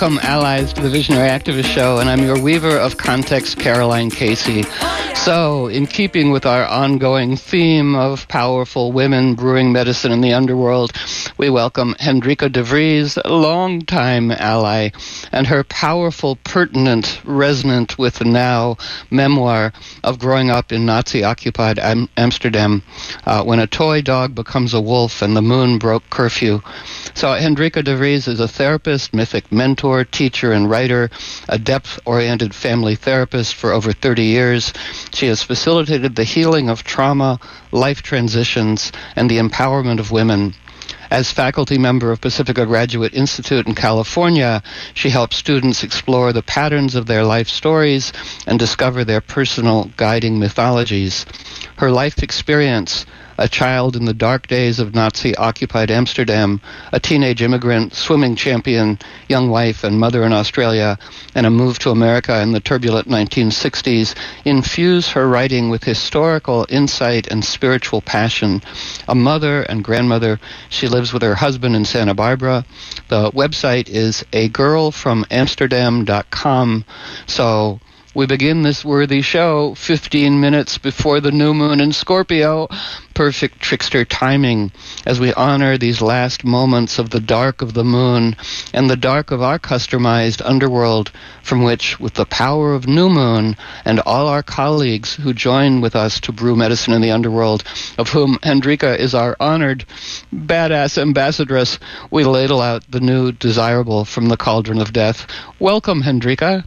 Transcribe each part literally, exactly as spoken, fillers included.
Welcome, allies, to the Visionary Activist Show, and I'm your weaver of context, Caroline Casey. So, in keeping with our ongoing theme of powerful women brewing medicine in the underworld, we welcome Hendrika de Vries, a longtime ally, and her powerful, pertinent, resonant with the now memoir of growing up in Nazi-occupied Am- Amsterdam uh, when a toy dog becomes a wolf and the moon broke curfew. So Hendrika de Vries is a therapist, mythic mentor, teacher, and writer, a depth-oriented family therapist for over thirty years. She has facilitated the healing of trauma, life transitions, and the empowerment of women. As faculty member of Pacifica Graduate Institute in California, she helps students explore the patterns of their life stories and discover their personal guiding mythologies. Her life experience, a child in the dark days of Nazi-occupied Amsterdam, a teenage immigrant, swimming champion, young wife and mother in Australia, and a move to America in the turbulent nineteen sixties, infuse her writing with historical insight and spiritual passion. A mother and grandmother, she lives with her husband in Santa Barbara. The website is a girl from amsterdam dot com. So we begin this worthy show fifteen minutes before the new moon in Scorpio. Perfect trickster timing as we honor these last moments of the dark of the moon and the dark of our customized underworld, from which, with the power of new moon and all our colleagues who join with us to brew medicine in the underworld, of whom Hendrika is our honored badass ambassadress, we ladle out the new desirable from the cauldron of death. Welcome, Hendrika.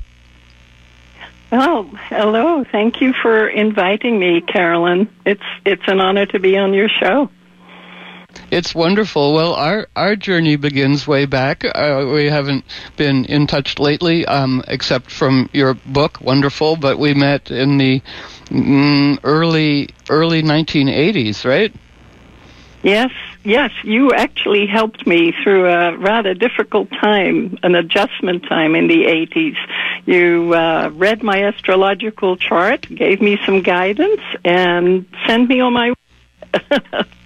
Oh, hello. Thank you for inviting me, Carolyn. It's it's an honor to be on your show. It's wonderful. Well, our, our journey begins way back. Uh, we haven't been in touch lately, um, except from your book, wonderful, but we met in the mm, early early nineteen eighties, right? Yes, yes. You actually helped me through a rather difficult time, an adjustment time in the eighties. You uh, read my astrological chart, gave me some guidance, and sent me on my way.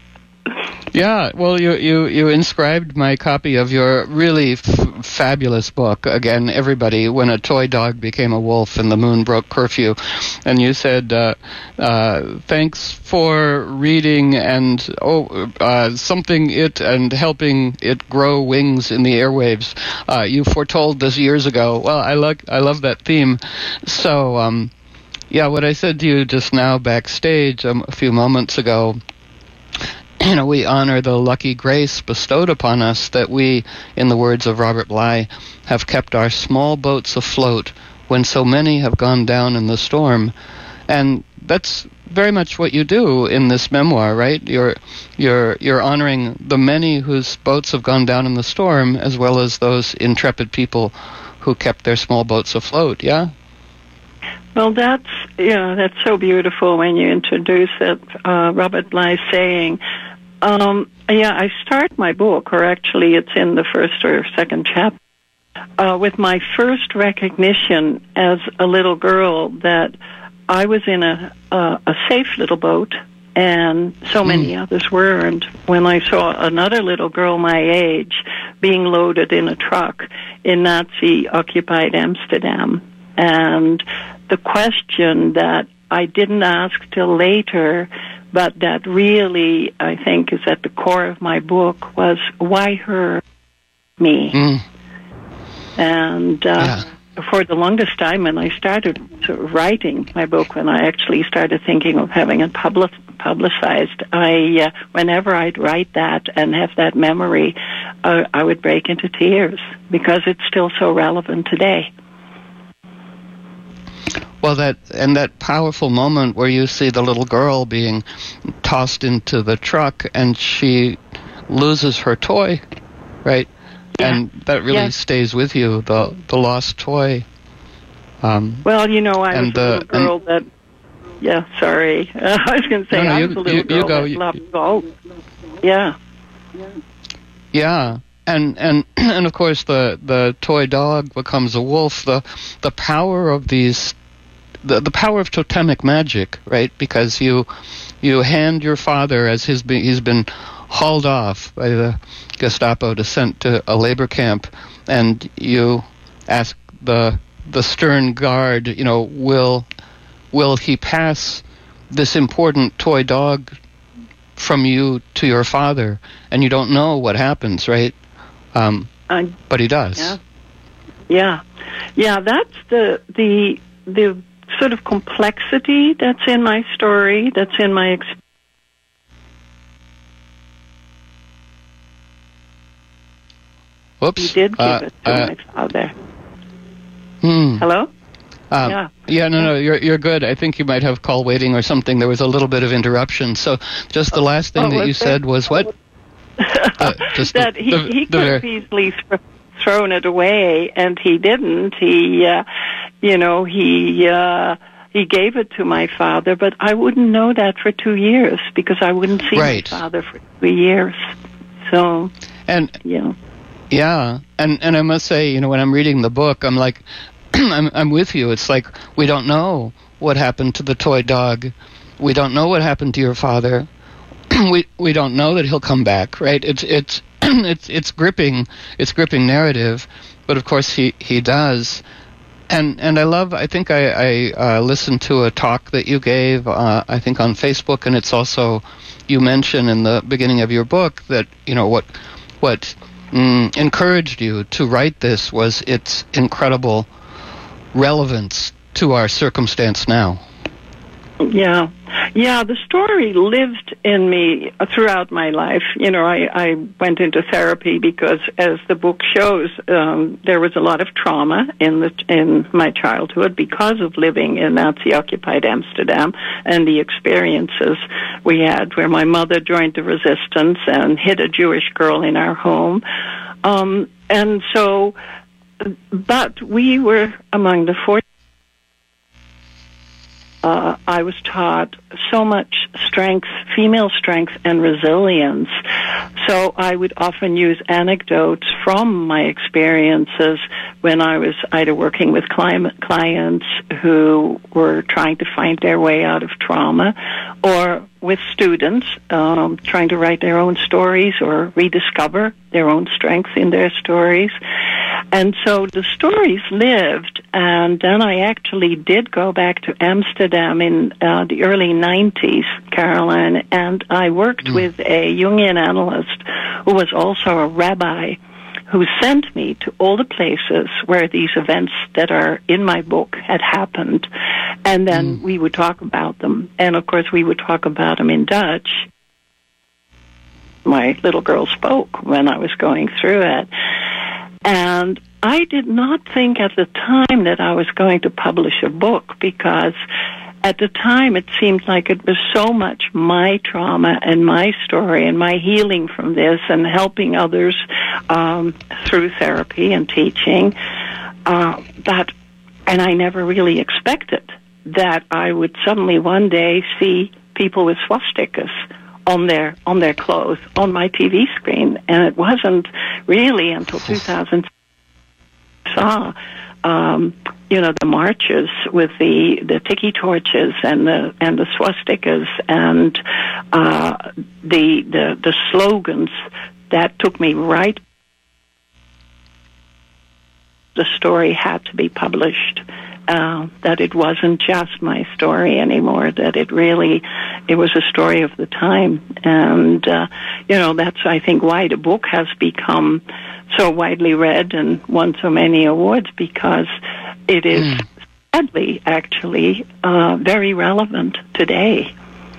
Yeah, well, you, you, you inscribed my copy of your really f- fabulous book, again, everybody, When a Toy Dog Became a Wolf and the Moon Broke Curfew. And you said, uh, uh, thanks for reading and oh, uh, something it and helping it grow wings in the airwaves. Uh, you foretold this years ago. Well, I, like, I love that theme. So, um, yeah, what I said to you just now backstage um, a few moments ago, you know, we honor the lucky grace bestowed upon us that we, in the words of Robert Bly, have kept our small boats afloat when so many have gone down in the storm. And that's very much what you do in this memoir, right? You're you're you're honoring the many whose boats have gone down in the storm, as well as those intrepid people who kept their small boats afloat, yeah? Well, that's, yeah, that's so beautiful when you introduce it, uh, Robert Bly saying, um, yeah, I start my book, or actually it's in the first or second chapter, uh, with my first recognition as a little girl that I was in a, uh, a safe little boat, and so many mm. others weren't. When I saw another little girl my age being loaded in a truck in Nazi-occupied Amsterdam, and the question that I didn't ask till later, but that really, I think, is at the core of my book, was why her, me? Mm. And uh, yeah. for the longest time, when I started sort of writing my book, when I actually started thinking of having it public, publicized, I, uh, whenever I'd write that and have that memory, uh, I would break into tears because it's still so relevant today. Well, that and that powerful moment where you see the little girl being tossed into the truck and she loses her toy, right? Yeah. And that really yeah. stays with you, the the lost toy. Um, well, you know, I was the, a little girl and, that... Yeah, sorry. Uh, I was going to say, no, no, I was you, a little you, girl you go, that you, loved golf. Yeah. Yeah. And and and of course the, the toy dog becomes a wolf. The the power of these The, the power of totemic magic, right? Because you you hand your father, as his be, he's been hauled off by the Gestapo to sent to a labor camp, and you ask the the stern guard, you know, will will he pass this important toy dog from you to your father? And you don't know what happens, right? Um, uh, but he does. Yeah, yeah, yeah. That's the the the sort of complexity that's in my story. That's in my experience. Whoops. He did give uh, it to uh, my father. Hmm. Hello? Um, yeah. Yeah, no, no, you're you're good. I think you might have call waiting or something. There was a little bit of interruption. So just the last thing oh, that you there? said was what? uh, just that the, he, the, he the, could have easily th- thrown it away, and he didn't. He, uh, you know, he... Uh, He gave it to my father, but I wouldn't know that for two years because I wouldn't see right. my father for two years. So, and yeah, yeah, and and I must say, you know, when I'm reading the book, I'm like, I'm I'm with you. It's like we don't know what happened to the toy dog, we don't know what happened to your father, we we don't know that he'll come back, right? It's it's it's it's gripping, it's gripping narrative, but of course he he does. And and I love, I think I, I uh, listened to a talk that you gave, uh, I think on Facebook, and it's also, you mention in the beginning of your book that, you know, what what mm, encouraged you to write this was its incredible relevance to our circumstance now. Yeah. Yeah, the story lived in me throughout my life. You know, I, I went into therapy because, as the book shows, um, there was a lot of trauma in the in my childhood because of living in Nazi-occupied Amsterdam and the experiences we had where my mother joined the resistance and hid a Jewish girl in our home. Um, and so, but we were among the four. Uh, I was taught so much strength, female strength, and resilience. So I would often use anecdotes from my experiences when I was either working with client, clients who were trying to find their way out of trauma, or with students um, trying to write their own stories or rediscover their own strength in their stories. And so the stories lived, and then I actually did go back to Amsterdam in uh, the early nineties, Caroline, and I worked mm. with a Jungian analyst who was also a rabbi who sent me to all the places where these events that are in my book had happened, and then mm. we would talk about them. And, of course, we would talk about them in Dutch. My little girl spoke when I was going through it. And I did not think at the time that I was going to publish a book, because at the time it seemed like it was so much my trauma and my story and my healing from this and helping others um, through therapy and teaching uh, that, and I never really expected that I would suddenly one day see people with swastikas on their on their clothes on my T V screen. And it wasn't really until two thousand saw um, you know, the marches with the, the tiki torches and the and the swastikas and uh, the the the slogans that took me right. The story had to be published. Uh, that it wasn't just my story anymore, that it really, it was a story of the time. And, uh, you know, that's, I think, why the book has become so widely read and won so many awards, because it is mm. sadly, actually, uh, very relevant today.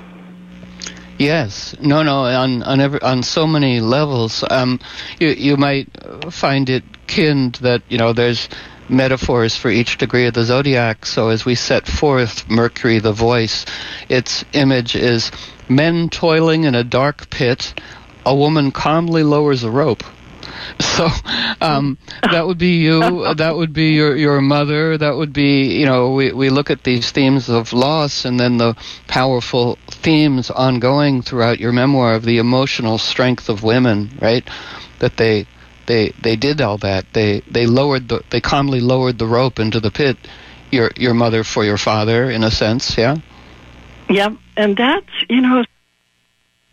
Yes, no, no, on on every, on so many levels. Um, you you might find it kin that, you know, there's metaphors for each degree of the zodiac. So as we set forth Mercury, the voice, its image is men toiling in a dark pit. A woman calmly lowers a rope. So um, that would be you. That would be your your mother. That would be, you know, we, we look at these themes of loss and then the powerful themes ongoing throughout your memoir of the emotional strength of women, right? That they they they did all that. They they lowered the they calmly lowered the rope into the pit. Your your mother for your father, in a sense, yeah. Yeah, and that's, you know,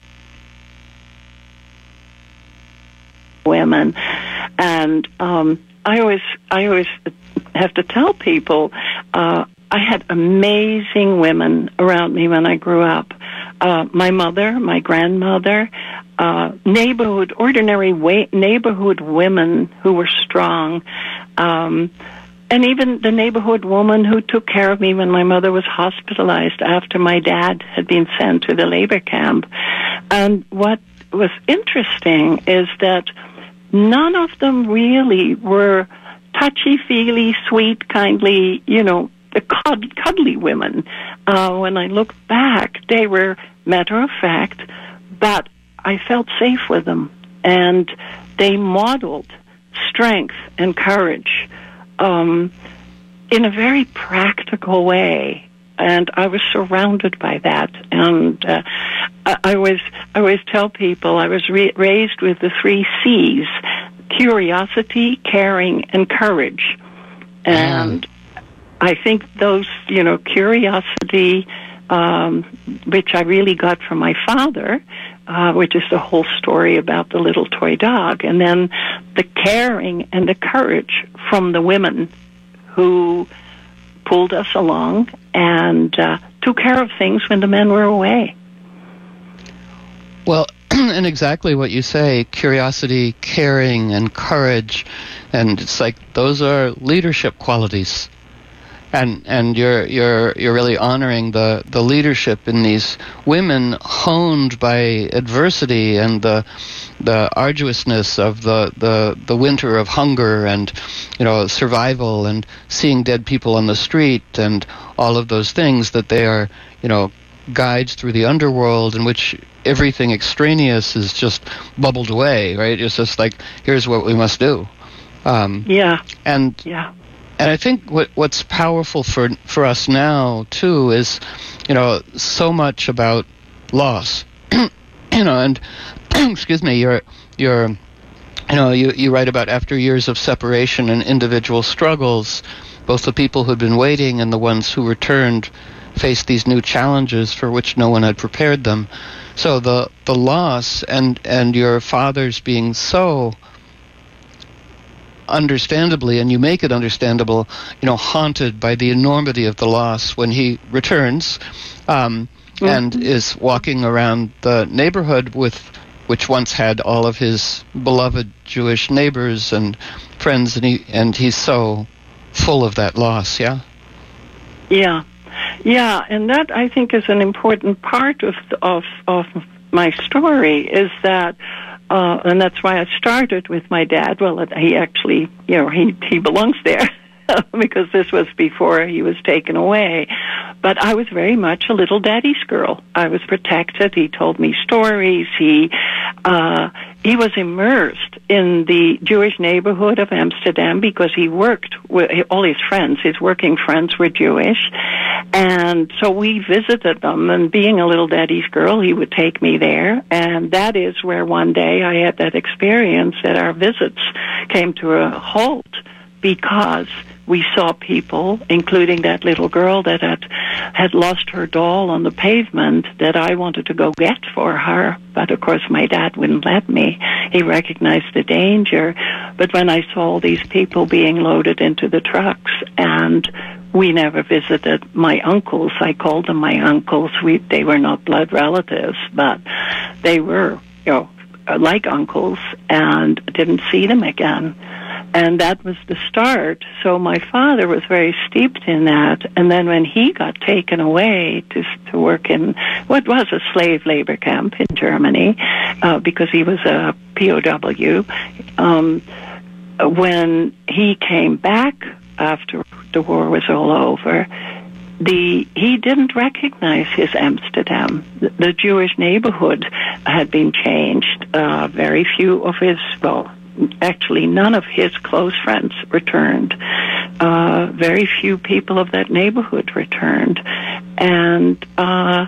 women, and um, I always, I always have to tell people, uh, I had amazing women around me when I grew up. Uh, my mother, my grandmother, uh, neighborhood, ordinary wa- neighborhood women who were strong, um, and even the neighborhood woman who took care of me when my mother was hospitalized after my dad had been sent to the labor camp. And what was interesting is that none of them really were touchy-feely, sweet, kindly, you know, the cud- cuddly women. Uh, when I look back, they were matter-of-fact, but I felt safe with them. And they modeled strength and courage um, in a very practical way. And I was surrounded by that. And uh, I, I always, I always tell people I was re- raised with the three C's: curiosity, caring, and courage. And mm. I think those, you know, curiosity, um, which I really got from my father, uh, which is the whole story about the little toy dog, and then the caring and the courage from the women who pulled us along and uh, took care of things when the men were away. Well, and exactly what you say, curiosity, caring, and courage, and it's like those are leadership qualities. And and you're you're you're really honoring the, the leadership in these women honed by adversity and the the arduousness of the, the, the winter of hunger and, you know, survival and seeing dead people on the street and all of those things, that they are, you know, guides through the underworld in which everything extraneous is just bubbled away, right? It's just like, here's what we must do. Um, yeah. And yeah. And I think what what's powerful for for us now too is, you know, so much about loss, you know, and excuse me, you're you're, you know, you you write about after years of separation and individual struggles, both the people who'd been waiting and the ones who returned faced these new challenges for which no one had prepared them. So the the loss and and your father's being so understandably, and you make it understandable, you know, haunted by the enormity of the loss when he returns um, mm-hmm. and is walking around the neighborhood with, which once had all of his beloved Jewish neighbors and friends, and he and he's so full of that loss. Yeah. Yeah, yeah, and that I think is an important part of the, of of my story, is that. Uh, and that's why I started with my dad. Well, he actually, you know, he, he belongs there because this was before he was taken away. But I was very much a little daddy's girl. I was protected. He told me stories. He, uh, he was immersed in the Jewish neighborhood of Amsterdam because he worked with all his friends. His working friends were Jewish. And so we visited them, and being a little daddy's girl, he would take me there. And that is where one day I had that experience that our visits came to a halt because we saw people, including that little girl that had, had lost her doll on the pavement, that I wanted to go get for her. But, of course, my dad wouldn't let me. He recognized the danger. But when I saw all these people being loaded into the trucks, and we never visited my uncles. I called them my uncles. We, they were not blood relatives, but they were, you know, like uncles, and didn't see them again. And that was the start. So my father was very steeped in that. And then when he got taken away to to work in what was a slave labor camp in Germany, uh, because he was a P O W, um, when he came back after the war was all over, the he didn't recognize his Amsterdam. The, the Jewish neighborhood had been changed. Uh, very few of his, well, actually none of his close friends returned. Uh, very few people of that neighborhood returned. And uh,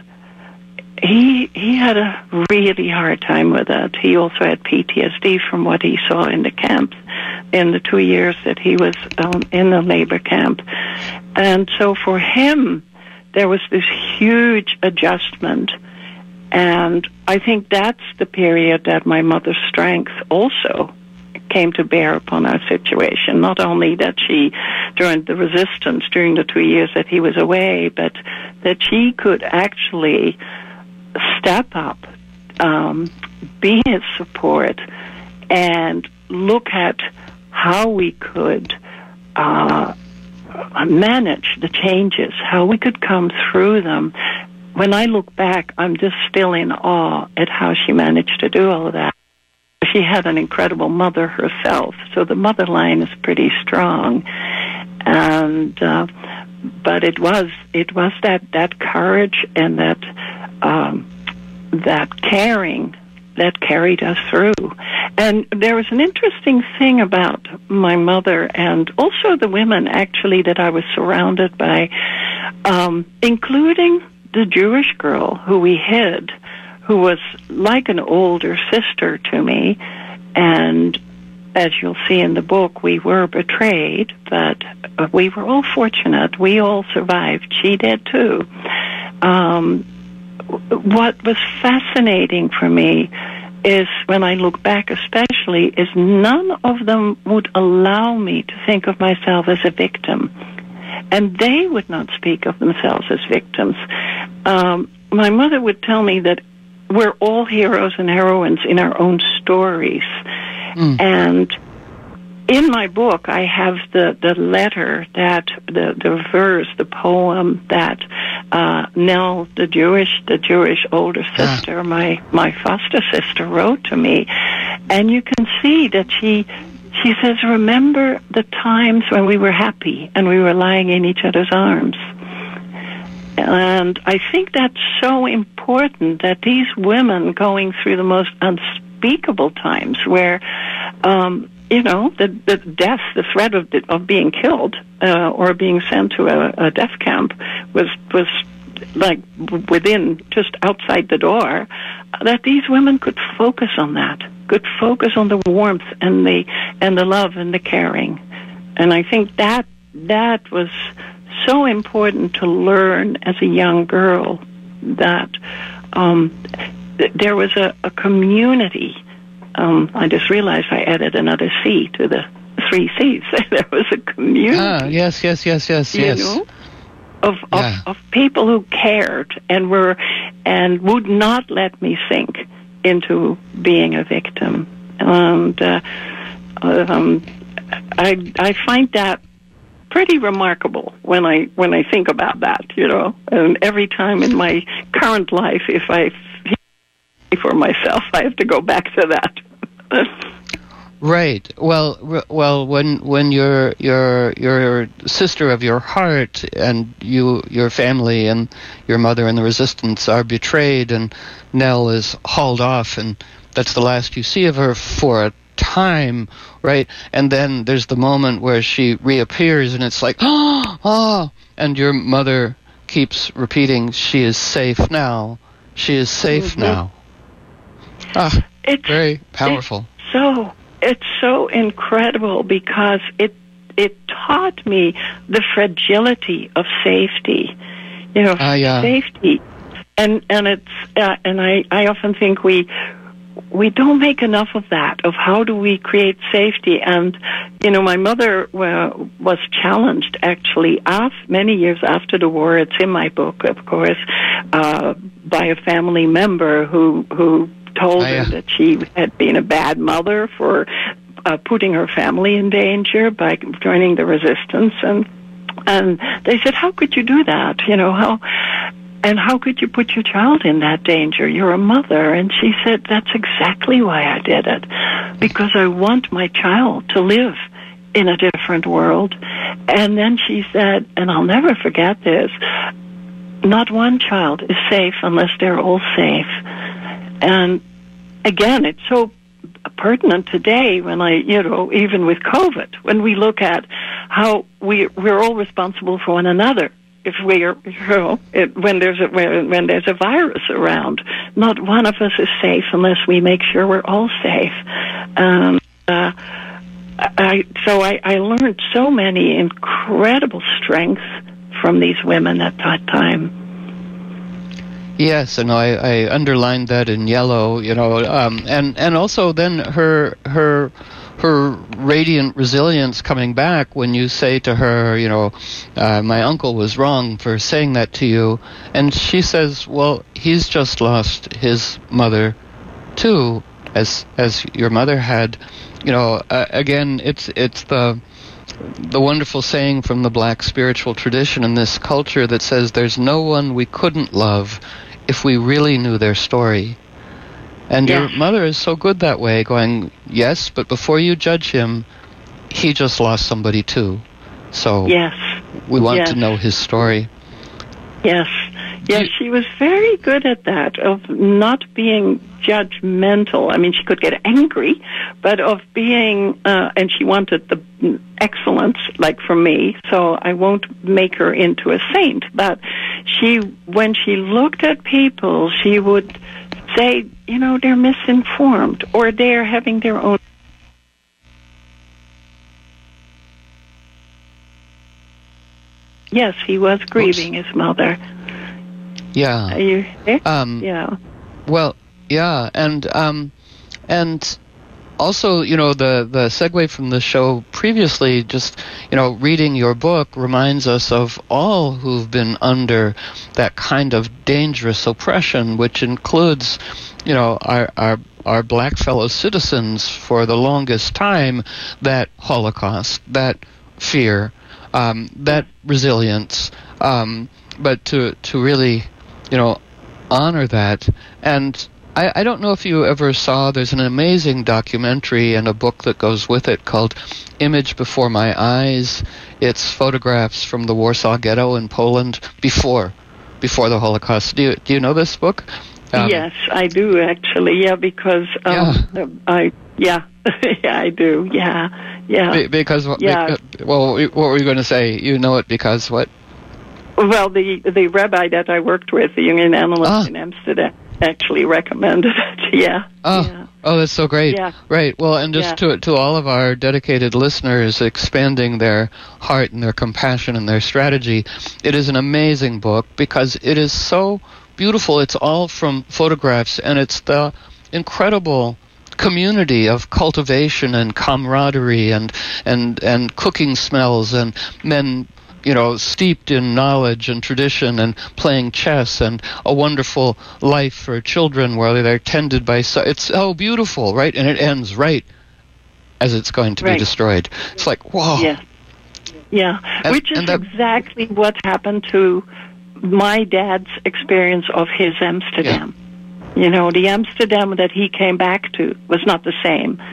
he he had a really hard time with that. He also had P T S D from what he saw in the camp in the two years that he was um, in the labor camp. And so for him, there was this huge adjustment. And I think that's the period that my mother's strength also came to bear upon our situation. Not only that she joined the resistance during the two years that he was away, but that she could actually step up, um, be his support, and look at how we could uh, manage the changes, how we could come through them. When I look back, I'm just still in awe at how she managed to do all of that. She had an incredible mother herself, so the mother line is pretty strong. And uh, but it was it was that, that courage and that um, that caring that carried us through. And there was an interesting thing about my mother and also the women, actually, that I was surrounded by, um, including the Jewish girl who we hid, who was like an older sister to me. And as you'll see in the book, we were betrayed, but we were all fortunate. We all survived. She did too. Um, what was fascinating for me is, when I look back especially, is none of them would allow me to think of myself as a victim. And they would not speak of themselves as victims. Um, my mother would tell me that we're all heroes and heroines in our own stories. Mm. And in my book, I have the, the letter that, the, the verse, the poem that uh, Nell, the Jewish, the Jewish older sister, yeah. my, my foster sister, wrote to me. And you can see that she, she says, remember the times when we were happy and we were lying in each other's arms. And I think that's so important, that these women going through the most unspeakable times where, um, you know, the, the death, the threat of, of being killed uh, or being sent to a, a death camp was, was like within, just outside the door, that these women could focus on that, could focus on the warmth and the, and the love and the caring. And I think that, that was so important to learn as a young girl, that um, th- there was a, a community. Um, I just realized I added another C to the three C's. There was a community. Ah, yes, yes, yes, yes, you yes. know, of, yeah. of of people who cared and were and would not let me sink into being a victim. And uh, um, I I find that pretty remarkable when I when I think about that, you know. And every time in my current life, if I feel for myself, I have to go back to that. Right. Well, r- well, when when your your your sister of your heart and you, your family and your mother and the resistance are betrayed, and Nell is hauled off, and that's the last you see of her for a time, right? And then there's the moment where she reappears, and it's like, oh, oh, and your mother keeps repeating, "She is safe now. She is safe mm-hmm. now." Ah, it's very powerful. It's so it's so incredible, because it it taught me the fragility of safety. You know, uh, yeah. safety, and and it's uh, and I I often think we. We don't make enough of that, of how do we create safety. And, you know, my mother uh, was challenged, actually, after, many years after the war. It's in my book, of course, uh, by a family member who, who told oh, yeah. her that she had been a bad mother for uh, putting her family in danger by joining the resistance. And, and they said, how could you do that? You know, how... And how could you put your child in that danger? You're a mother. And she said, that's exactly why I did it. Because I want my child to live in a different world. And then she said, and I'll never forget this, not one child is safe unless they're all safe. And again, it's so pertinent today when I, you know, even with COVID, when we look at how we, we're all responsible for one another. If we are, you know, it, when there's a when, when there's a virus around, not one of us is safe unless we make sure we're all safe. Um, uh, I, so I, I learned so many incredible strengths from these women at that time. Yes, and I, I underlined that in yellow, you know, um, and and also then her her her radiant resilience coming back when you say to her, you know, uh, my uncle was wrong for saying that to you. And she says, well, he's just lost his mother too, as as your mother had. You know, uh, again, it's it's the the wonderful saying from the black spiritual tradition in this culture that says there's no one we couldn't love if we really knew their story. And yes. Your mother is so good that way, going, yes, but before you judge him, he just lost somebody too. So yes. we want yes. to know his story. Yes. Yes, she was very good at that, of not being judgmental. I mean, she could get angry, but of being, uh, and she wanted the excellence, like for me, so I won't make her into a saint. But she, when she looked at people, she would say, you know, they're misinformed, or they're having their own. Yes, he was grieving Oops. his mother. Yeah. Are you there? Um, yeah. Well, yeah, and um, and also, you know, the the segue from the show previously, just, you know, reading your book reminds us of all who've been under that kind of dangerous oppression, which includes, you know, our our our black fellow citizens for the longest time. That Holocaust, that fear, um, that resilience, um, but to to really, you know, honor that. And I, I don't know if you ever saw, there's an amazing documentary and a book that goes with it called Image Before My Eyes. It's photographs from the Warsaw Ghetto in Poland before before the Holocaust. Do you, do you know this book? Um, yes, I do, actually, yeah, because um, yeah. I, yeah, yeah, I do, yeah, yeah. Be, because, yeah. Because, well, what were you going to say? You know it because what? Well, the the rabbi that I worked with, the Jungian analyst ah. in Amsterdam, actually recommended it. Yeah. Oh, yeah. oh, that's so great. Yeah. Right. Well, and just yeah. to to all of our dedicated listeners, expanding their heart and their compassion and their strategy, it is an amazing book because it is so beautiful. It's all from photographs, and it's the incredible community of cultivation and camaraderie and and and cooking smells and men, you know, steeped in knowledge and tradition and playing chess and a wonderful life for children where they're tended by... So it's so beautiful, right? And it ends right as it's going to right. be destroyed. It's like, whoa. Yeah, yeah. And, Which is that, exactly what happened to my dad's experience of his Amsterdam. Yeah. You know, the Amsterdam that he came back to was not the same.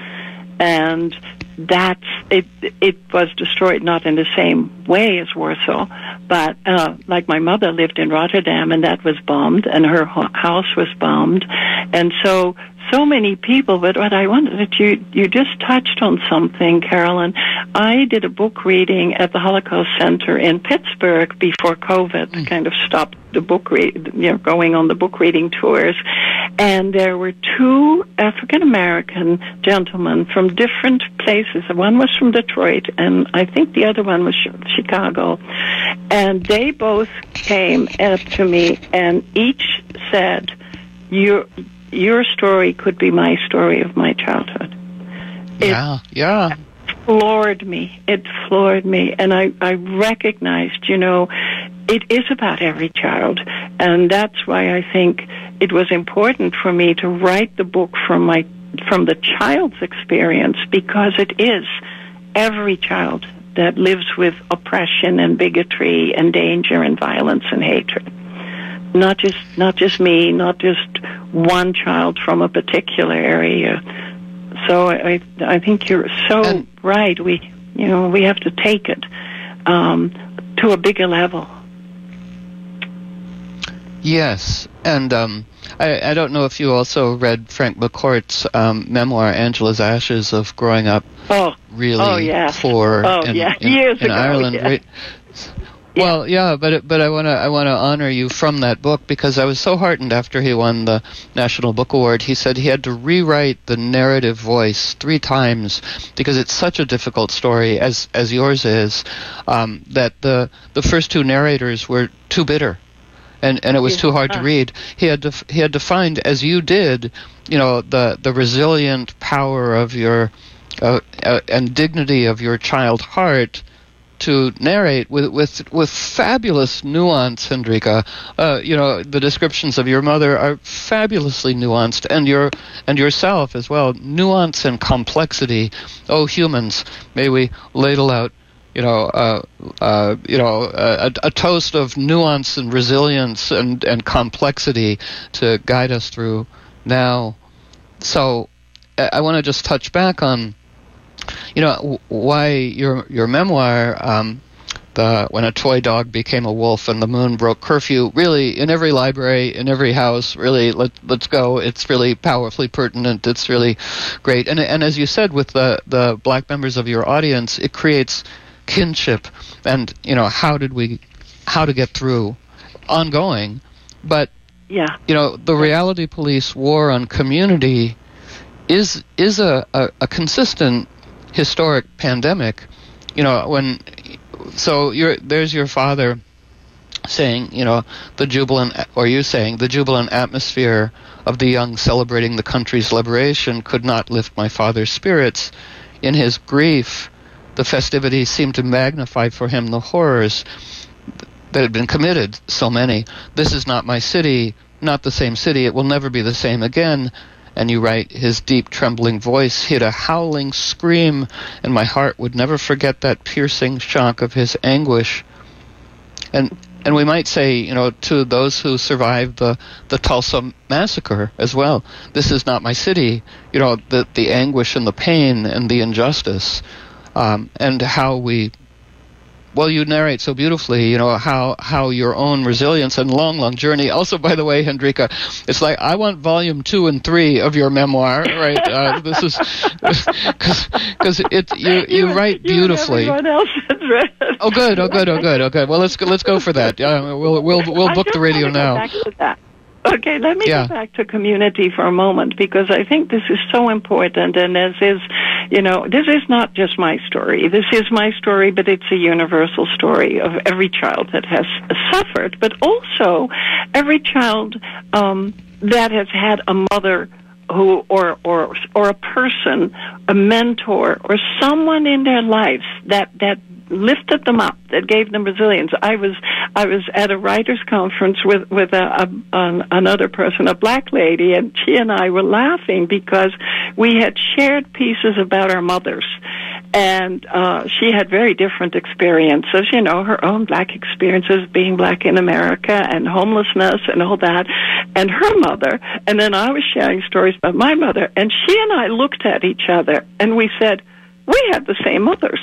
And that's it. It was destroyed not in the same way as Warsaw, but uh, like my mother lived in Rotterdam, and that was bombed, and her ho- house was bombed, and so so many people. But what I wanted that you you just touched on something, Carolyn. I did a book reading at the Holocaust Center in Pittsburgh before COVID mm. kind of stopped the book read, you know, going on the book reading tours, and there were two African American gentlemen from different places. One was from Detroit, and I think the other one was Chicago. And they both came up to me, and each said, "Your your story could be my story of my childhood." Yeah, it yeah. floored me. It floored me, and I I recognized, you know, it is about every child, and that's why I think it was important for me to write the book from my from the child's experience, because it is every child that lives with oppression and bigotry and danger and violence and hatred. Not just not just me, not just one child from a particular area. So I I think you're so and right. We you know we have to take it um, to a bigger level. Yes, and um, I, I don't know if you also read Frank McCourt's um, memoir, Angela's Ashes, of growing up oh. really oh, yeah. poor oh, in, yeah. in, Years in ago, Ireland. Yeah. Right? Well, yeah, but it, but I want to I want to honor you from that book, because I was so heartened after he won the National Book Award. He said he had to rewrite the narrative voice three times because it's such a difficult story, as as yours is, um, that the the first two narrators were too bitter. And and it was too hard to read. He had to he had to find, as you did, you know, the the resilient power of your uh, uh, and dignity of your child heart to narrate with with with fabulous nuance, Hendrika. Uh, you know, the descriptions of your mother are fabulously nuanced, and your and yourself as well. Nuance and complexity. Oh, humans, may we ladle out, you know, uh, uh, you know, a, a toast of nuance and resilience and and complexity to guide us through now. So, I, I want to just touch back on, you know, why your your memoir, um, the When a Toy Dog Became a Wolf and the Moon Broke Curfew, really in every library, in every house, really let let's go. It's really powerfully pertinent. It's really great. And and as you said, with the the black members of your audience, it creates kinship. And you know, how did we, how to get through, ongoing. But yeah, you know, the reality police war on community is is a, a, a consistent historic pandemic. You know, when so you're there's your father saying, you know, the jubilant, or you saying the jubilant atmosphere of the young celebrating the country's liberation could not lift my father's spirits. In his grief, the festivities seemed to magnify for him the horrors that had been committed, so many. This is not my city, not the same city. It will never be the same again. And you write, his deep trembling voice hit a howling scream, and my heart would never forget that piercing shock of his anguish. And and we might say, you know, to those who survived the, the Tulsa massacre as well, this is not my city, you know, the, the anguish and the pain and the injustice, um, and how we, well, you narrate so beautifully, you know, how, how your own resilience and long, long journey. Also, by the way, Hendrika, it's like, I want volume two and three of your memoir, right? Uh, this is, because it, you, you, you write beautifully. You and everyone else has read. Oh, good, oh, good, oh, good, okay. Well, let's go, let's go for that. Uh, we'll, we'll, we'll book the radio now. Back to that. Okay, let me yeah. go back to community for a moment, because I think this is so important, and as is, you know, this is not just my story. This is my story, but it's a universal story of every child that has suffered, but also every child um, that has had a mother who, or or or a person, a mentor, or someone in their lives that that lifted them up, that gave them resilience. I was I was at a writers' conference with with a, a, an, another person, a black lady, and she and I were laughing because we had shared pieces about our mothers, and uh, she had very different experiences. You know, her own black experiences, being black in America, and homelessness, and all that, and her mother. And then I was sharing stories about my mother, and she and I looked at each other, and we said, we had the same mothers.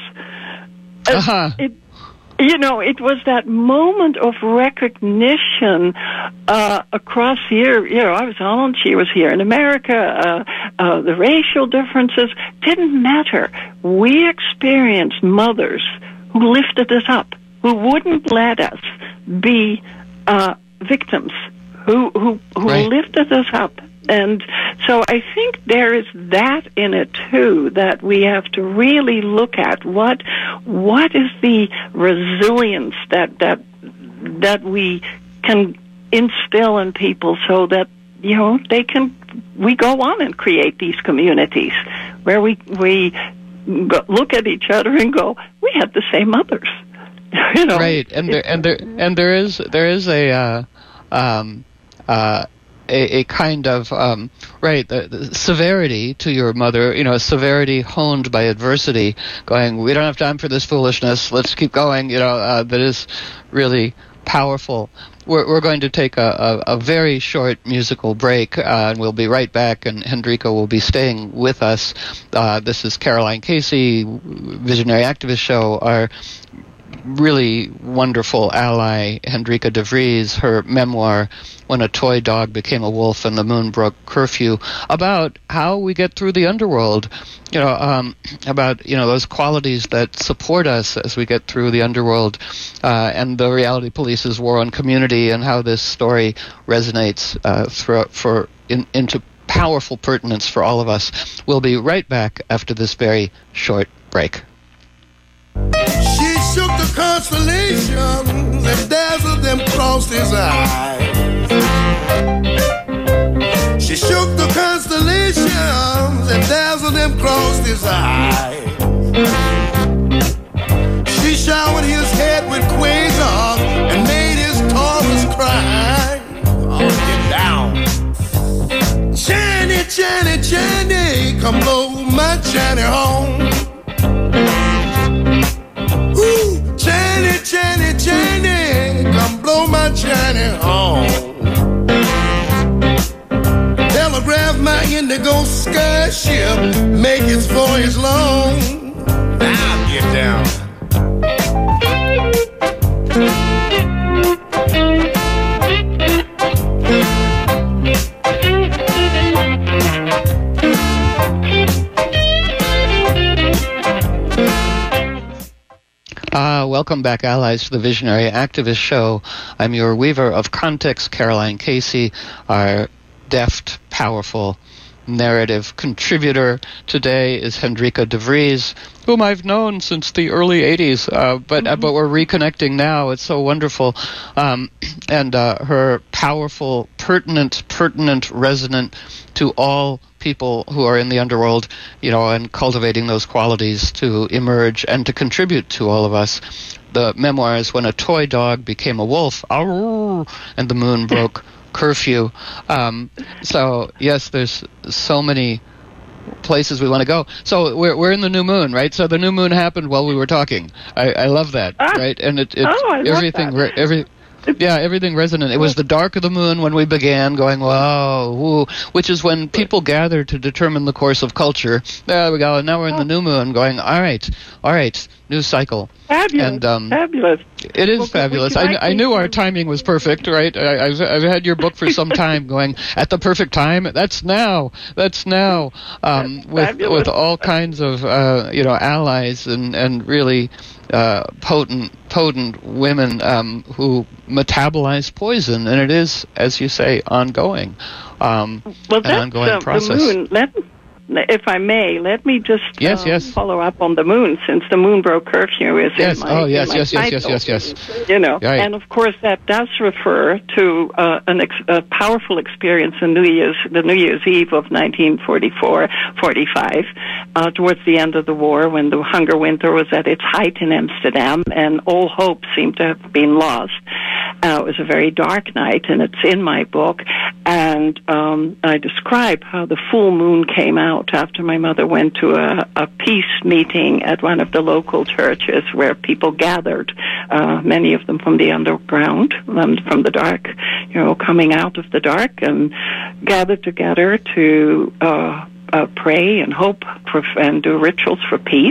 Uh-huh. It, you know, it was that moment of recognition uh, across here. You know, I was in Holland, she was here in America. Uh, uh, the racial differences didn't matter. We experienced mothers who lifted us up, who wouldn't let us be uh, victims, who who, who right. lifted us up. And so I think there is that in it too, that we have to really look at what what is the resilience that that that we can instill in people, so that, you know, they can we go on and create these communities where we we go, look at each other and go, we have the same mothers. You know, right? And there and there and there is there is a uh, um, uh, A, a kind of um, right the, the severity to your mother, you know, severity honed by adversity. Going, we don't have time for this foolishness. Let's keep going. You know, uh, that is really powerful. We're we're going to take a, a, a very short musical break, uh, and we'll be right back. And Hendrika will be staying with us. Uh, this is Caroline Casey, Visionary Activist Show. Our really wonderful ally, Hendrika de Vries, her memoir, When a Toy Dog Became a Wolf and the Moon Broke Curfew, about how we get through the underworld, you know, um, about, you know, those qualities that support us as we get through the underworld, uh, and the reality police's war on community, and how this story resonates uh, throughout for in, into powerful pertinence for all of us. We'll be right back after this very short break. She shook the constellations and dazzled them crossed his eyes. She shook the constellations and dazzled dazzled them crossed his eyes. She showered his head with quasars and made his Taurus cry. Oh, get down. Johnny, Johnny, Johnny, come blow my Johnny home. Ooh, Johnny, Johnny, Johnny, come blow my Johnny home. Telegraph my indigo sky ship, make its voyage long. Now get down. Uh, welcome back, allies, to the Visionary Activist Show. I'm your weaver of context, Caroline Casey, our deft, powerful narrative contributor today is Hendrika de Vries, whom I've known since the early eighties, uh, but mm-hmm. uh, but we're reconnecting now. It's so wonderful. Um, and uh, her powerful, pertinent, pertinent, resonant to all people who are in the underworld, you know, and cultivating those qualities to emerge and to contribute to all of us. The memoir is When a Toy Dog Became a Wolf, and the Moon Broke Curfew. Um, so, yes, there's so many places we want to go. So we're we're in the new moon, right? So the new moon happened while we were talking. I, I love that, ah. right? And it, it oh, I everything love that. every yeah, everything resonant. It was the dark of the moon when we began going, whoa, woo, which is when people gather to determine the course of culture. There we go. And now we're in the new moon going, all right, all right, new cycle. Fabulous. And, um, fabulous. It is well, fabulous. I, I knew our timing was perfect, right? I, I've, I've had your book for some time going, at the perfect time, that's now, that's now, um, that's with fabulous. with all kinds of, uh, you know, allies and, and really uh, potent, potent women um, who metabolize poison. And it is, as you say, ongoing, um, well, an ongoing uh, process. The moon. Let, If I may, let me just yes, um, yes. follow up on the moon, since the moon broke curfew is yes. in my Oh, yes, in my yes, yes, title. yes, yes, yes. You know, right. and of course that does refer to uh, an ex- a powerful experience in New Year's, the New Year's Eve of nineteen forty-four forty-five, uh, towards the end of the war, when the hunger winter was at its height in Amsterdam, and all hope seemed to have been lost. Uh, it was a very dark night, and it's in my book. And um, I describe how the full moon came out after my mother went to a, a peace meeting at one of the local churches where people gathered, uh, many of them from the underground, um, from the dark, you know, coming out of the dark, and gathered together to uh, uh, pray and hope for, and do rituals for peace.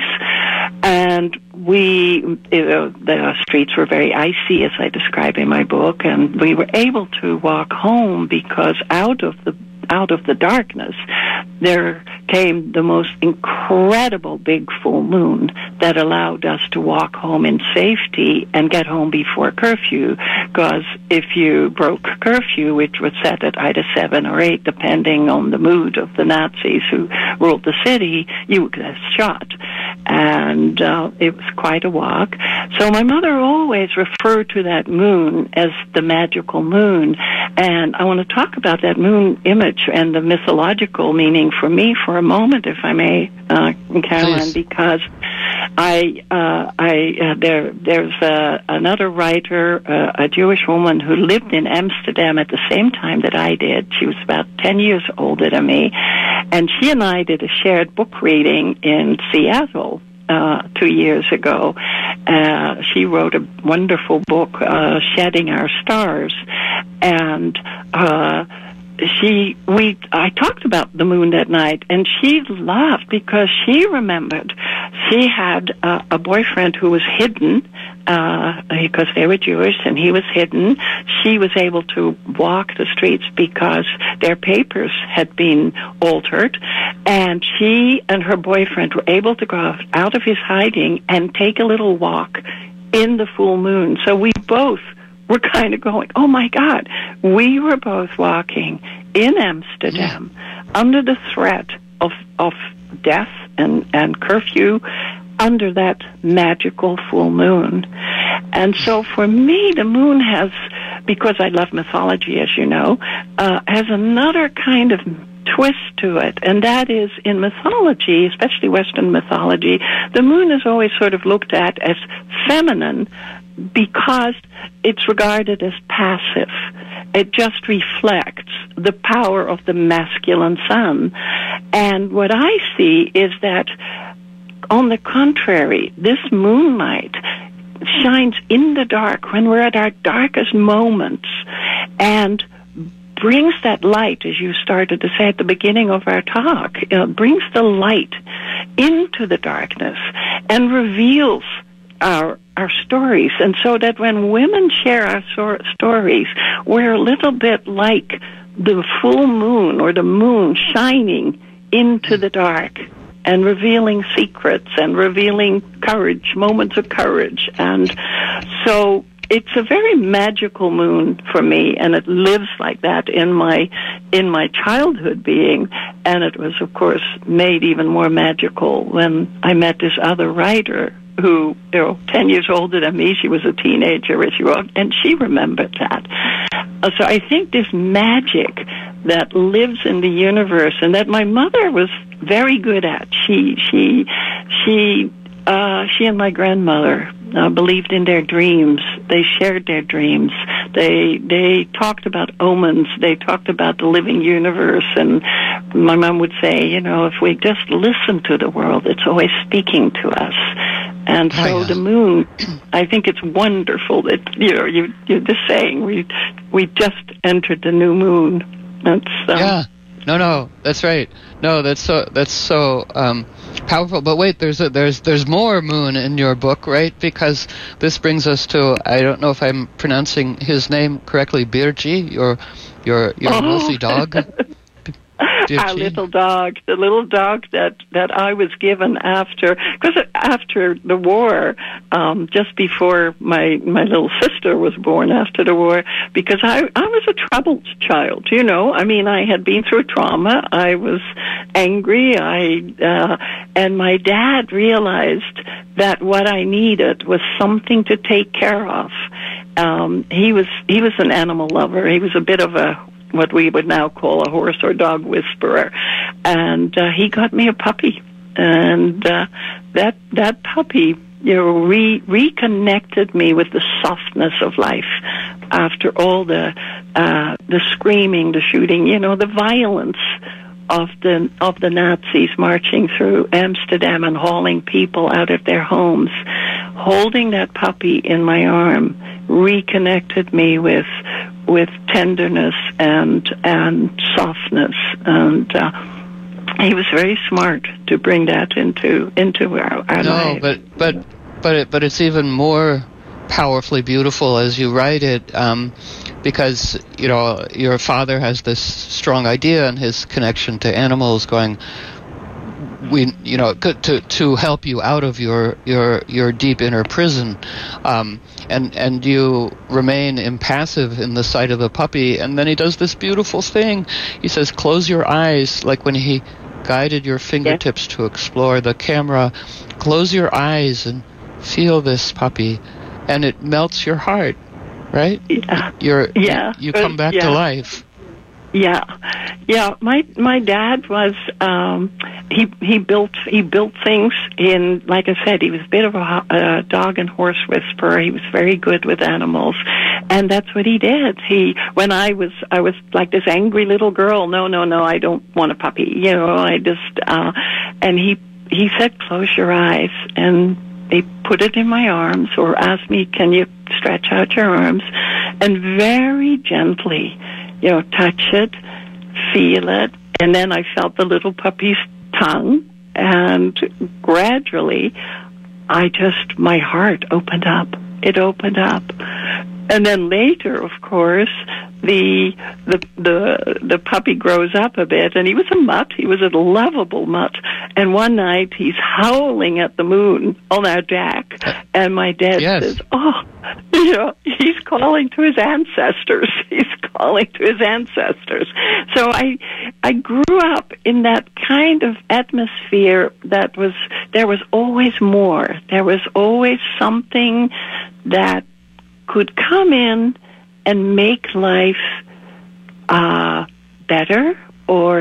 And we, you know, the streets were very icy, as I describe in my book, and we were able to walk home because out of the out of the darkness, there came the most incredible big full moon that allowed us to walk home in safety and get home before curfew, because if you broke curfew, which was set at either seven or eight, depending on the mood of the Nazis who ruled the city, you would get shot. And uh, it was quite a walk. So my mother always referred to that moon as the magical moon. And I want to talk about that moon image and the mythological meaning for me for a moment, if I may, uh, Caroline, Please. Because I, uh, I, uh, there, there's uh, another writer, uh, a Jewish woman who lived in Amsterdam at the same time that I did. She was about ten years older than me, and she and I did a shared book reading in Seattle uh, two years ago. Uh, she wrote a wonderful book, uh, Shedding Our Stars, and uh, she, we, I talked about the moon that night, and she laughed because she remembered she had uh, a boyfriend who was hidden, uh, because they were Jewish and he was hidden. She was able to walk the streets because their papers had been altered, and she and her boyfriend were able to go out of his hiding and take a little walk in the full moon. So we both were kind of going, oh my God, we were both walking in Amsterdam yeah. under the threat of of death and, and curfew under that magical full moon. And so for me, the moon has, because I love mythology, as you know, uh, has another kind of twist to it, and that is in mythology, especially Western mythology, the moon is always sort of looked at as feminine because it's regarded as passive. It just reflects the power of the masculine sun. And what I see is that, on the contrary, this moonlight shines in the dark when we're at our darkest moments and brings that light, as you started to say at the beginning of our talk, you know, brings the light into the darkness and reveals our our stories. And so that when women share our so- stories, we're a little bit like the full moon or the moon shining into the dark and revealing secrets and revealing courage, moments of courage. And so it's a very magical moon for me, and it lives like that in my in my childhood being. And it was, of course, made even more magical when I met this other writer who, you know, ten years older than me. She was a teenager as you wrote, and she remembered that. Uh, so I think this magic that lives in the universe, and that my mother was very good at. She she she uh, she and my grandmother uh, believed in their dreams. They shared their dreams. They they talked about omens. They talked about the living universe. And my mom would say, you know, if we just listen to the world, it's always speaking to us. And so oh, yeah. the moon, I think it's wonderful that, you know, you, you're just saying we we just entered the new moon. That's um, yeah. No, no, that's right. No, that's so that's so um, powerful. But wait, there's a, there's there's more moon in your book, right? Because this brings us to, I don't know if I'm pronouncing his name correctly, Birji, your your your oh. wolfy dog. Our little dog, the little dog that, that I was given after, because after the war, um, just before my, my little sister was born after the war, because I, I was a troubled child, you know. I mean, I had been through trauma. I was angry. I, uh, and my dad realized that what I needed was something to take care of. Um, he was, he was an animal lover. He was a bit of a, what we would now call a horse or dog whisperer. And uh, he got me a puppy. And uh, that that puppy, you know, re- reconnected me with the softness of life after all the uh, the screaming, the shooting, you know, the violence of the of the Nazis marching through Amsterdam and hauling people out of their homes. Holding that puppy in my arm reconnected me with with tenderness and and softness, and uh, he was very smart to bring that into into our, our no, life. but but but it, but it's even more powerfully beautiful as you write it, um, because you know your father has this strong idea and his connection to animals, going, we, you know, to to help you out of your your your deep inner prison, um, and and you remain impassive in the sight of the puppy, and then he does this beautiful thing. He says, "Close your eyes," like when he guided your fingertips yeah. to explore the camera. Close your eyes and feel this puppy, and it melts your heart, right? Yeah. You're yeah. you, you come back yeah. to life. Yeah, yeah. My my dad was um, he he built he built things in, like I said, he was a bit of a, a dog and horse whisperer. He was very good with animals, and that's what he did. He when I was I was like this angry little girl. No, no, no. I don't want a puppy. You know, I just uh, and he he said, "Close your eyes," and he put it in my arms or asked me, "Can you stretch out your arms?" And very gently, you know, touch it, feel it, and then I felt the little puppy's tongue, and gradually, I just, my heart opened up. It opened up. And then later, of course, the the the the puppy grows up a bit, and he was a mutt. He was a lovable mutt. And one night, he's howling at the moon on our deck, and my dad yes. says, "Oh, you know, he's calling to his ancestors. He's calling to his ancestors." So I I grew up in that kind of atmosphere that was, there was always more. There was always something that could come in and make life uh, better or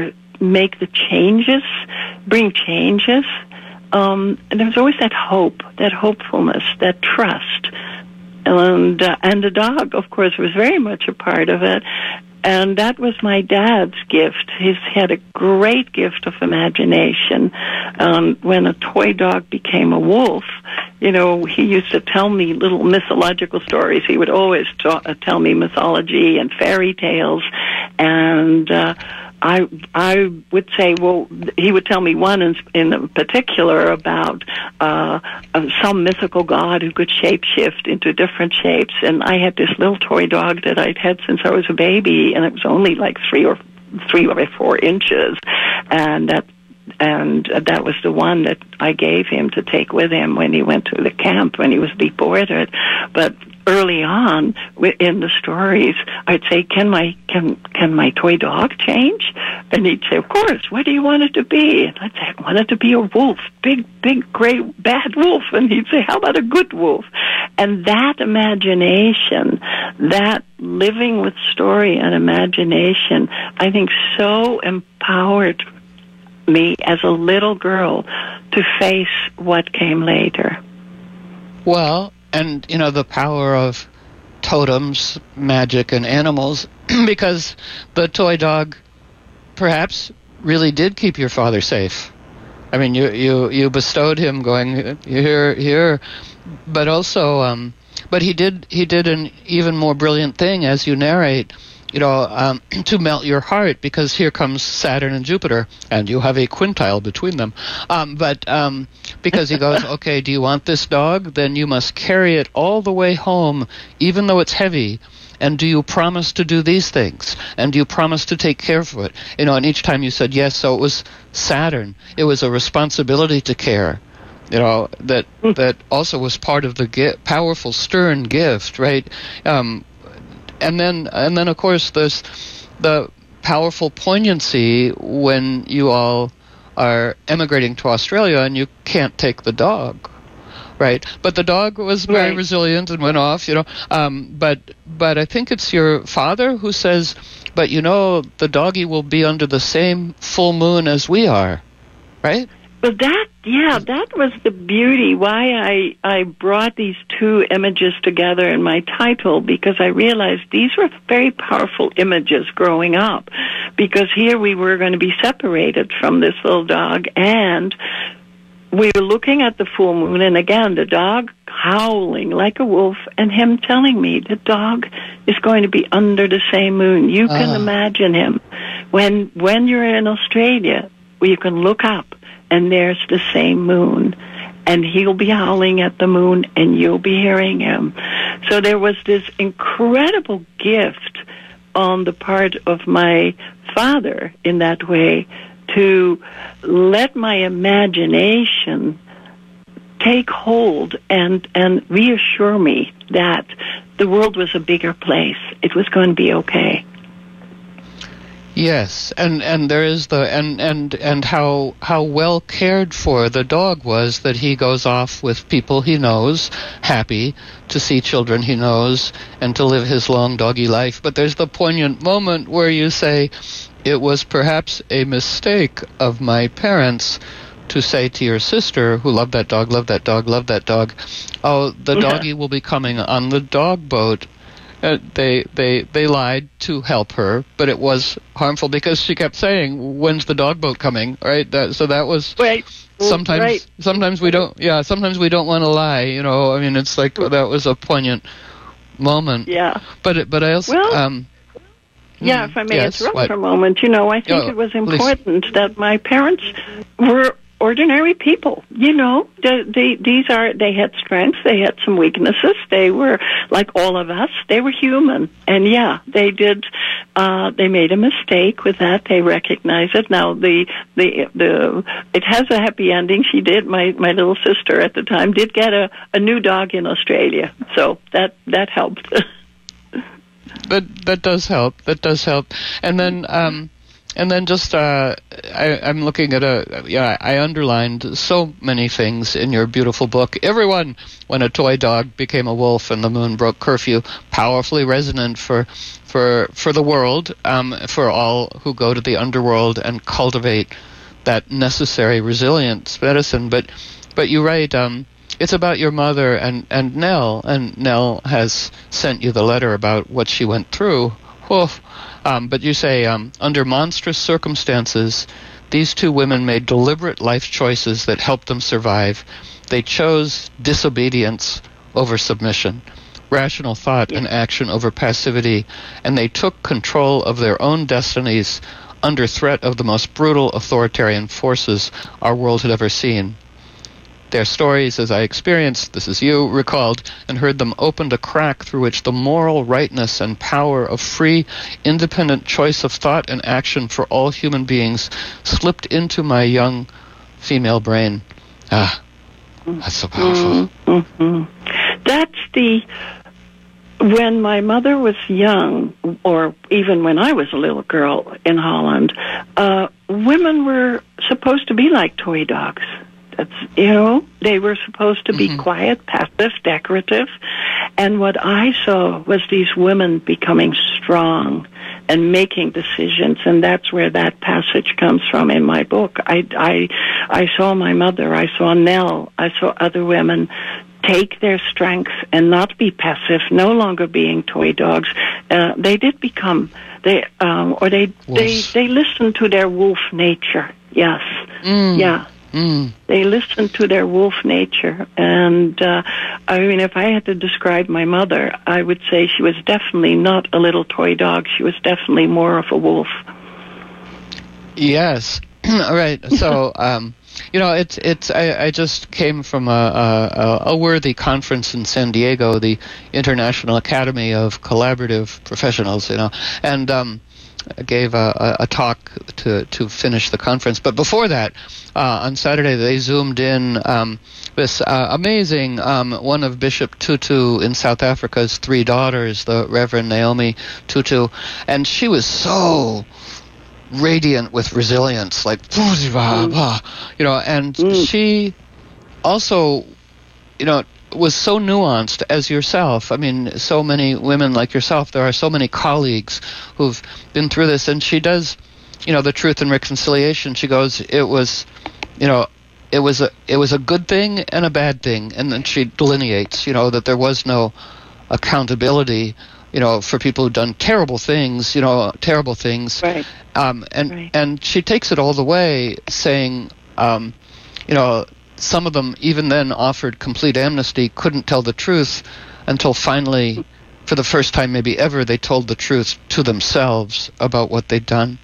make the changes, bring changes. Um, and there was always that hope, that hopefulness, that trust. And, uh, and the dog, of course, was very much a part of it. And that was my dad's gift. He's had a great gift of imagination. Um, when a toy dog became a wolf, you know, he used to tell me little mythological stories. He would always ta- tell me mythology and fairy tales. And uh, I I would say, well, he would tell me one in, in particular about uh, some mythical god who could shapeshift into different shapes. And I had this little toy dog that I'd had since I was a baby, and it was only like three or three or four inches, and that and that was the one that I gave him to take with him when he went to the camp when he was deported. But early on in the stories, I'd say, "Can my can can my toy dog change?" And he'd say, "Of course. What do you want it to be?" And I'd say, "I want it to be a wolf, big, big, gray, bad wolf." And he'd say, "How about a good wolf?" And that imagination, that living with story and imagination, I think so empowered me as a little girl to face what came later. Well, and, you know, the power of totems, magic, and animals, because the toy dog perhaps really did keep your father safe. I mean, you you, you bestowed him going, here, here, but also, um, but he did, he did an even more brilliant thing, as you narrate, you know, um, to melt your heart, because here comes Saturn and Jupiter, and you have a quintile between them. Um, but um, because he goes, okay, do you want this dog? Then you must carry it all the way home, even though it's heavy. And do you promise to do these things? And do you promise to take care of it? You know, and each time you said yes, so it was Saturn. It was a responsibility to care. You know, that that also was part of the gi- powerful, stern gift, right? Um, And then, and then, of course, there's the powerful poignancy when you all are emigrating to Australia and you can't take the dog, right? But the dog was very right. resilient and went off, you know. Um, but but I think it's your father who says, "But you know, the doggy will be under the same full moon as we are," right? But that, yeah, that was the beauty, why I, I brought these two images together in my title, because I realized these were very powerful images growing up, because here we were going to be separated from this little dog, and we were looking at the full moon, and again, the dog howling like a wolf, and him telling me the dog is going to be under the same moon. You can uh. imagine him. When, when you're in Australia, where you can look up, and there's the same moon, and he'll be howling at the moon, and you'll be hearing him. So there was this incredible gift on the part of my father in that way to let my imagination take hold and, and reassure me that the world was a bigger place. It was going to be okay. Yes, and, and there is the and, and, and how how well cared for the dog was, that he goes off with people he knows, happy to see children he knows, and to live his long doggy life. But there's the poignant moment where you say, it was perhaps a mistake of my parents to say to your sister, who loved that dog, loved that dog, loved that dog, oh, the doggy will be coming on the dog boat. Uh, they they they lied to help her, but it was harmful because she kept saying, "When's the dog boat coming?" Right. That, so that was right. sometimes right. sometimes we don't. Yeah. Sometimes we don't want to lie. You know. I mean, it's like that was a poignant moment. Yeah. But it, but I also. Well, um, yeah. If I may yes, interrupt what? for a moment, you know, I think oh, it was important please. that my parents were ordinary people. You know, they, they, these are, they had strengths, they had some weaknesses, they were like all of us, they were human. And yeah, they did, uh, they made a mistake with that, they recognize it. Now, the, the, the, it has a happy ending. She did, my, my little sister at the time did get a, a new dog in Australia. So that, that helped. that, that does help, that does help. And then, um, and then just, uh, I, I'm looking at a, yeah, I underlined so many things in your beautiful book. Everyone, when a toy dog became a wolf and the moon broke curfew, powerfully resonant for, for, for the world, um, for all who go to the underworld and cultivate that necessary resilience medicine. But, but you write, um, it's about your mother and, and Nell, and Nell has sent you the letter about what she went through. Woof. Um, but you say, um, under monstrous circumstances, these two women made deliberate life choices that helped them survive. They chose disobedience over submission, rational thought yeah. and action over passivity, and they took control of their own destinies under threat of the most brutal authoritarian forces our world had ever seen. Their stories, as I experienced, this is you, recalled, and heard them, opened a crack through which the moral rightness and power of free, independent choice of thought and action for all human beings slipped into my young female brain. Ah, that's so powerful. Mm-hmm. That's the... When my mother was young, or even when I was a little girl in Holland, uh, women were supposed to be like toy dogs. That's, you know, they were supposed to be mm-hmm. quiet, passive, decorative. And what I saw was these women becoming strong and making decisions, and that's where that passage comes from in my book. I, I, I saw my mother, I saw Nell, I saw other women take their strength and not be passive, no longer being toy dogs. Uh, they did become, they, um, or they, they, they listened to their wolf nature. Yes. Mm. Yeah. Mm. They listened to their wolf nature. And, uh, I mean, if I had to describe my mother, I would say she was definitely not a little toy dog. She was definitely more of a wolf. Yes. All right. So, um, you know, it's, it's, I, I just came from a, a, a worthy conference in San Diego, the International Academy of Collaborative Professionals, you know, and, um, I gave a, a, a talk to, to finish the conference. But before that, uh, on Saturday, they zoomed in um, this uh, amazing, um, one of Bishop Tutu in South Africa's three daughters, the Reverend Naomi Tutu, and she was so radiant with resilience, like, mm. you know, and mm. she also, you know, was so nuanced as yourself. I mean, so many women like yourself, there are so many colleagues who've been through this, and she does, you know, the Truth and Reconciliation, she goes, it was, you know, it was a it was a good thing and a bad thing, and then she delineates, you know, that there was no accountability, you know, for people who've done terrible things, you know, terrible things. Right. Um, and, right. and she takes it all the way, saying, um, you know, some of them, even then offered complete amnesty, couldn't tell the truth until finally, for the first time maybe ever, they told the truth to themselves about what they'd done.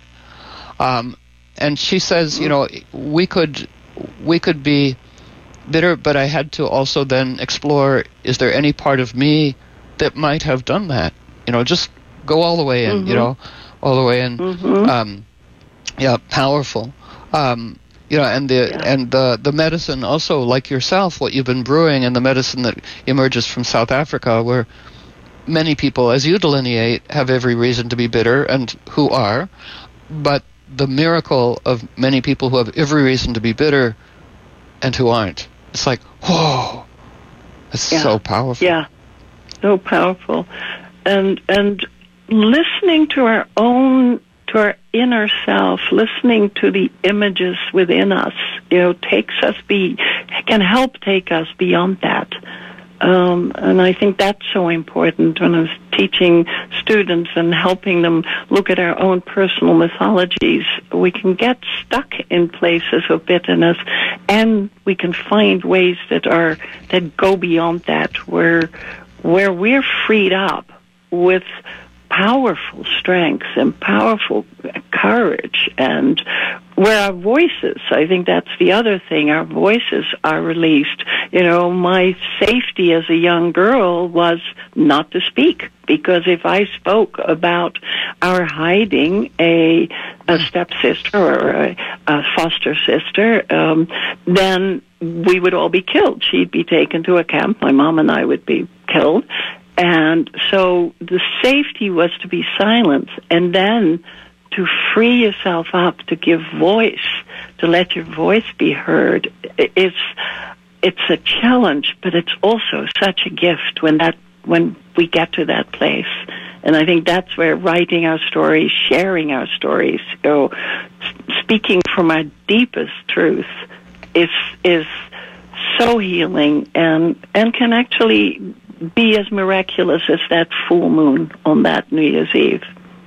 Um, and she says, you know, we could, we could be bitter, but I had to also then explore, is there any part of me that might have done that? You know, just go all the way in, mm-hmm. you know, all the way in. Mm-hmm. Um, yeah, powerful. Um, You know, and the yeah. and the the medicine also, like yourself, what you've been brewing, and the medicine that emerges from South Africa, where many people, as you delineate, have every reason to be bitter, and who are, but the miracle of many people who have every reason to be bitter, and who aren't. It's like, whoa, it's yeah. so powerful. Yeah, so powerful, and and listening to our own. To our inner self, listening to the images within us, you know, takes us be can help take us beyond that. Um, and I think that's so important when I was teaching students and helping them look at our own personal mythologies. We can get stuck in places of bitterness, and we can find ways that are that go beyond that, where where we're freed up with powerful strength and powerful courage, and where our voices, I think that's the other thing, our voices are released. You know, my safety as a young girl was not to speak, because if I spoke about our hiding a a stepsister or a, a foster sister, um, then we would all be killed. She'd be taken to a camp, my mom and I would be killed. And so the safety was to be silent, and then to free yourself up, to give voice, to let your voice be heard, it's it's a challenge, but it's also such a gift when that when we get to that place. And I think that's where writing our stories, sharing our stories, you know, speaking from our deepest truth is is so healing and and can actually be as miraculous as that full moon on that New Year's Eve.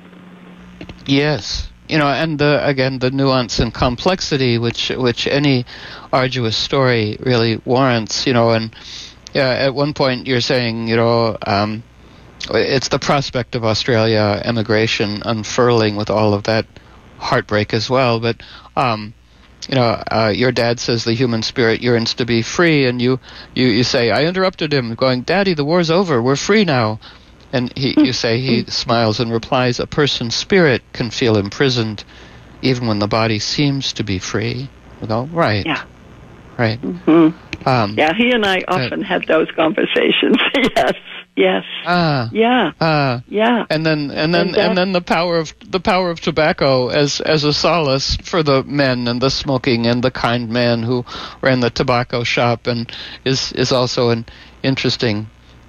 Yes. You know, and the, again, the nuance and complexity which which any arduous story really warrants, you know, and yeah, at one point you're saying, you know, um, it's the prospect of Australia emigration unfurling with all of that heartbreak as well, but, um, you know, uh, your dad says the human spirit yearns to be free, and you, you, you say, I interrupted him, going, Daddy, the war's over, we're free now. And he, you say, he smiles and replies, a person's spirit can feel imprisoned even when the body seems to be free. We go, right. Yeah. Right. Mm-hmm. Um, yeah, he and I often uh, had those conversations. yes. Yes. Ah. Yeah. Ah. Yeah. And then and then and, and then the power of the power of tobacco as as a solace for the men and the smoking, and the kind man who ran the tobacco shop and is is also an interesting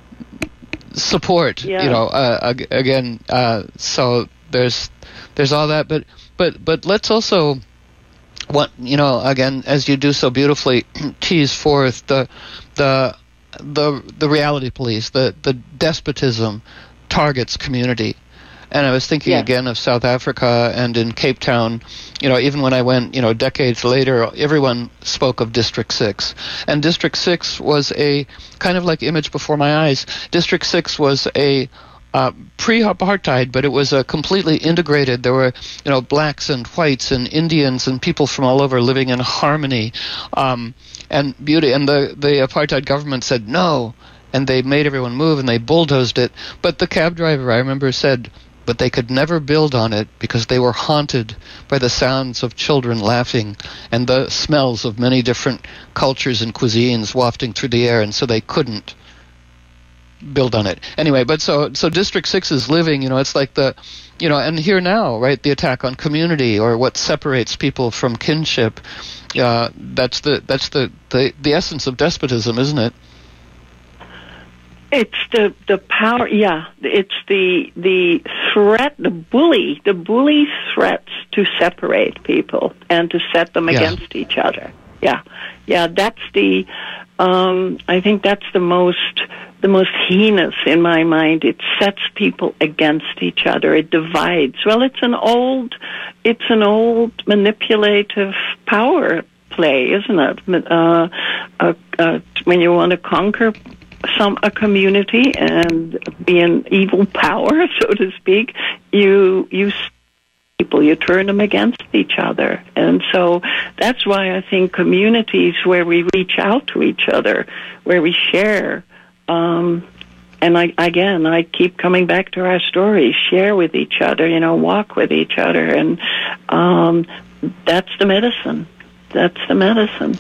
support. Yeah. You know, uh, again, uh, so there's there's all that, but but but let's also, what you know, again, as you do so beautifully, tease forth the the the the reality police, the the despotism targets community. And I was thinking yeah. again of South Africa and in Cape Town. You know, even when I went, you know, decades later, everyone spoke of District six. And District six was a kind of like image before my eyes. District six was a uh, pre-apartheid, but it was a completely integrated. There were, you know, blacks and whites and Indians and people from all over living in harmony um, and beauty. And the, the apartheid government said no, and they made everyone move and they bulldozed it. But the cab driver, I remember, said, but they could never build on it because they were haunted by the sounds of children laughing and the smells of many different cultures and cuisines wafting through the air, and so they couldn't build on it. Anyway, but so so District six is living, you know, it's like the, you know, and here now, right, the attack on community, or what separates people from kinship, uh, that's the that's the, the, the essence of despotism, isn't it? It's the, the power, yeah. It's the the threat, the bully, the bully threats to separate people and to set them yeah. against each other. Yeah, yeah. That's the. Um, I think that's the most the most heinous in my mind. It sets people against each other. It divides. Well, it's an old, it's an old manipulative power play, isn't it? Uh, uh, uh, when you want to conquer some a community and be an evil power, so to speak, you you people you turn them against each other, and so that's why I think communities where we reach out to each other, where we share, um, and I again I keep coming back to our stories, share with each other, you know, walk with each other, and um, that's the medicine. That's the medicine.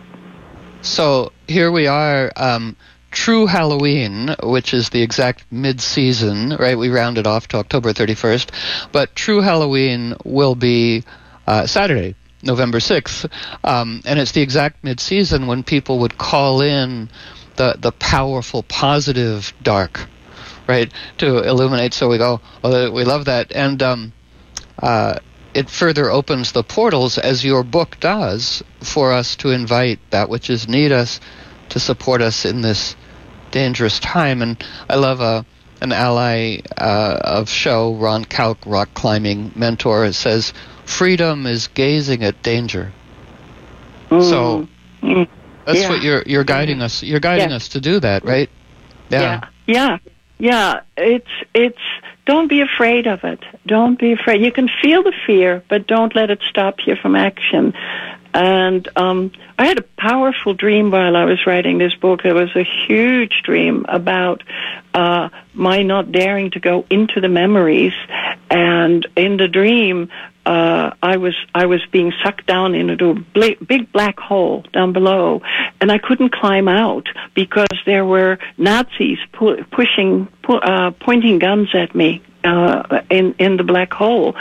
So here we are. Um, True Halloween, which is the exact mid-season, right? We rounded off to October thirty-first. But True Halloween will be uh, Saturday, November sixth. Um, and it's the exact mid-season when people would call in the, the powerful, positive dark, right, to illuminate. So we go, oh, we love that. And um, uh, it further opens the portals, as your book does, for us to invite that which is need us, to support us in this dangerous time. And I love a, an ally uh, of show, Ron Kalk, rock climbing mentor, says, freedom is gazing at danger. Mm. So mm. that's yeah. what you're you're guiding us. You're guiding yeah. us to do that, right? Yeah. yeah, yeah, yeah. It's it's. Don't be afraid of it. Don't be afraid. You can feel the fear, but don't let it stop you from action. And um, I had a powerful dream while I was writing this book. It was a huge dream about uh, my not daring to go into the memories. And in the dream, uh, I was I was being sucked down into a bl- big black hole down below, and I couldn't climb out because there were Nazis pu- pushing, pu- uh, pointing guns at me uh, in in the black hole.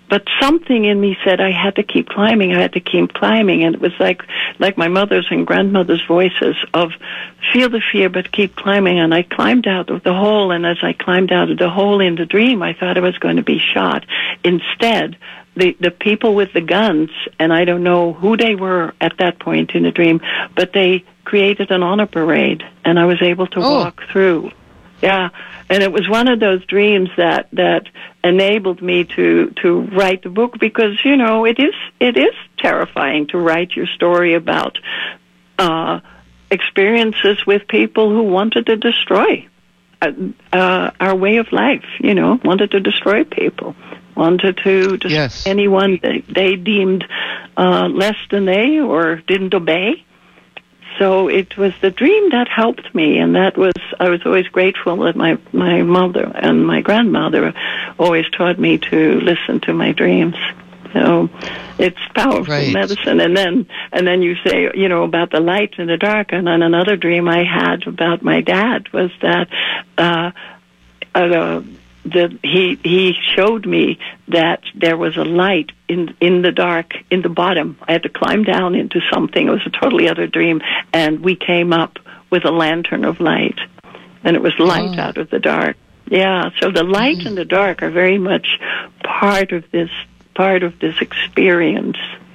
but something in me said I had to keep climbing. I had to keep climbing, and it was like like my mother's and grandmother's voices of feel the fear, but keep climbing. And I climbed out of the hole, and as I climbed out of the hole in the dream, I thought I was going to be shot. Instead, the the people with the guns, and I don't know who they were at that point in the dream, but they created an honor parade, and I was able to oh. walk through. Yeah, and it was one of those dreams that that enabled me to to write the book, because you know it is it is terrifying to write your story about uh, experiences with people who wanted to destroy uh, uh, our way of life. You know, wanted to destroy people, wanted to destroy yes. anyone that they deemed uh, less than they or didn't obey. So it was the dream that helped me, and that was, I was always grateful that my, my mother and my grandmother always taught me to listen to my dreams. So it's powerful right. medicine. And then, and then you say, you know, about the light and the dark. And then another dream I had about my dad was that, uh, uh, that he he showed me that there was a light in in the dark in the bottom. I had to climb down into something. It was a totally other dream, and we came up with a lantern of light, and it was light oh. out of the dark. Yeah, so the light mm. and the dark are very much part of this part of this experience.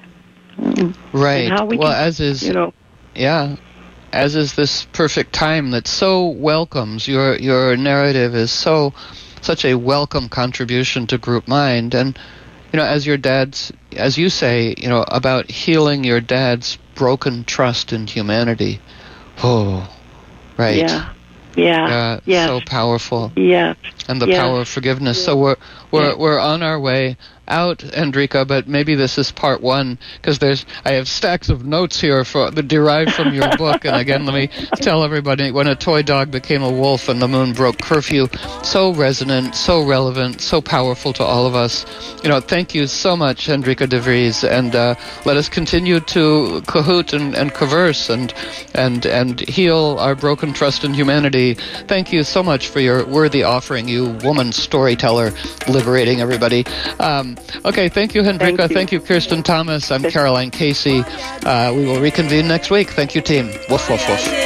Right. How we well, can, as is you know, yeah. As is this perfect time that so welcomes your your narrative is so. Such a welcome contribution to Group Mind. And, you know, as your dad's, as you say, you know, about healing your dad's broken trust in humanity. Oh, right. Yeah. Yeah. Uh, yes. So powerful. Yeah. And the yes. power of forgiveness. Yeah. So we're we're yeah. we're on our way out, Hendrika, but maybe this is part one, because there's I have stacks of notes here for the derived from your book. And again, let me tell everybody: when a toy dog became a wolf and the moon broke curfew, so resonant, so relevant, so powerful to all of us. You know, thank you so much, Hendrika de Vries, and uh, let us continue to cahoot and, and converse and and and heal our broken trust in humanity. Thank you so much for your worthy offering, you woman storyteller, liberating everybody. Um, okay, thank you, Hendrika. Thank you, thank you Kirsten Thomas. I'm Caroline Casey. Uh, we will reconvene next week. Thank you, team. Woof, woof, woof.